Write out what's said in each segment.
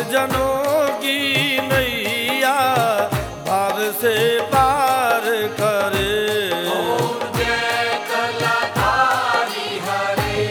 जनों की नैया भाव से पार करे। ओम जय कलाधारी हरे।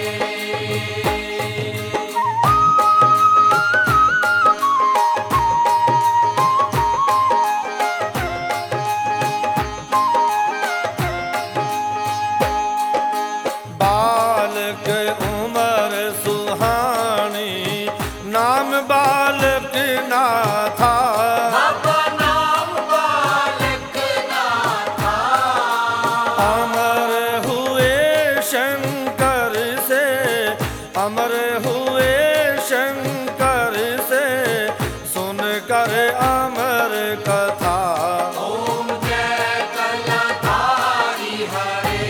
बालक उमर सुहानी नाम बालक ना था। बाबा नाम बालक ना था। अमर हुए शंकर से, अमर हुए शंकर से, सुनकर अमर कथा। ओम जय कलाधारी हरे।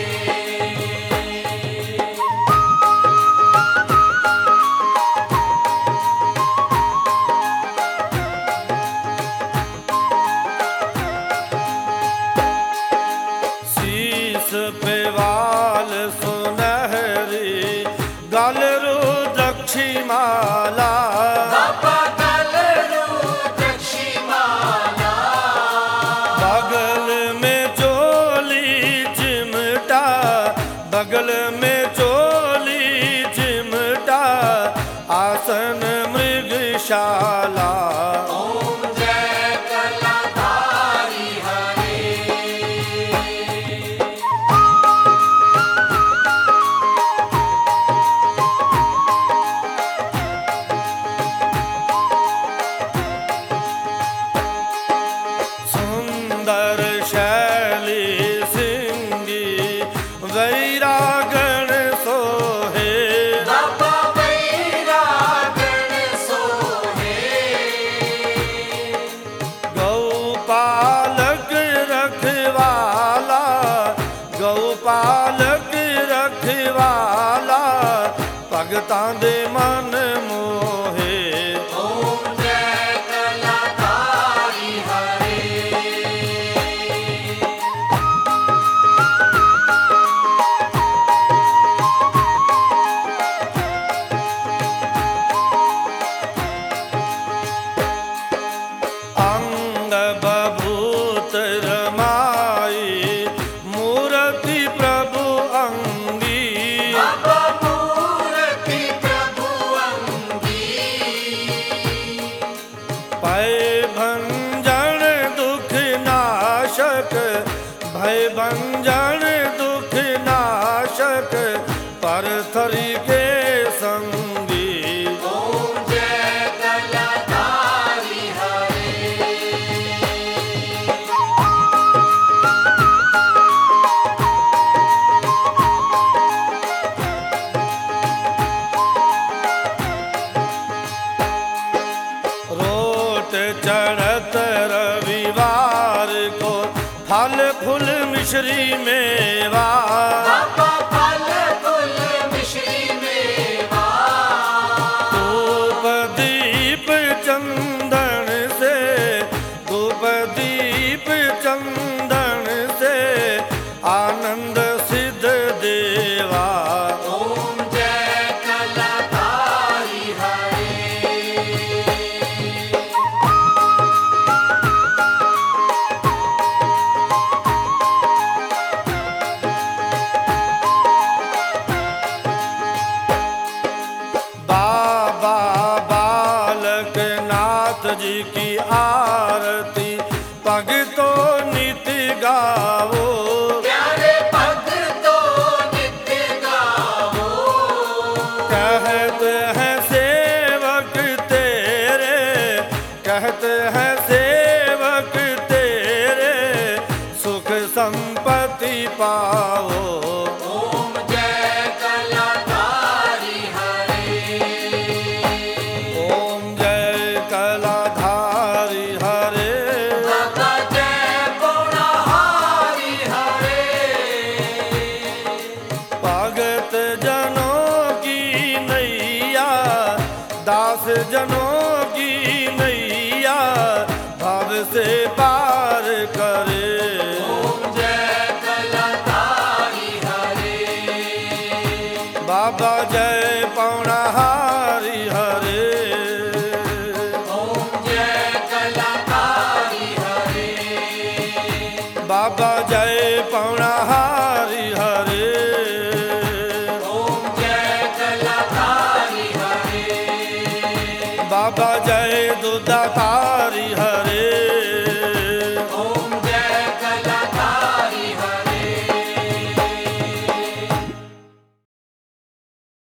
शीश पे वाल सुनहरी गल रुद्राक्षी माला। बाबा गल रुद्राक्षी माला। बगल में चोली चिमटा, बगल में चोली चिमटा, आसन मृगशाला। ओम जय कलाधारी हरे। सुंदर शैली सिंगी वैरागण सोहे। बाबा वैरागण सोहे। गौपालक रखवाला, गौपालक रखवाला, भगतां दे मन मोहे। ओम जय कलाधारी हरे। अंग बभूत रमाई मूर्ति प्रभु अंगी। बाबा मूर्ति प्रभु अंगी। भय भंजन दुख नाशक, भय भंजन दुख नाशक, परथरी के संगी। ओम जय कलाधारी हरे। रोट चढ़त रविवार को फल फूल मिश्री मेवा। बाबा फल फूल मिश्री मेवा। धूप दीप चंदन से, धूप दीप चंदन से, आनंद सिद्ध देवा। ओम जय कलाधारी हरे। बाबा बालक नाथ जी की आरती भगतो नित गावो। प्यारे भक्तों नित्य गावो। कहते हैं सेवक तेरे, कहते हैं सेवक तेरे, सुख संपत्ति पाओ। ओम जय कलाधारी हरे। ओम जय कलाधारी हरे। बाबा जय गुणहारी हरे। भगत जनों की नैया दास जनों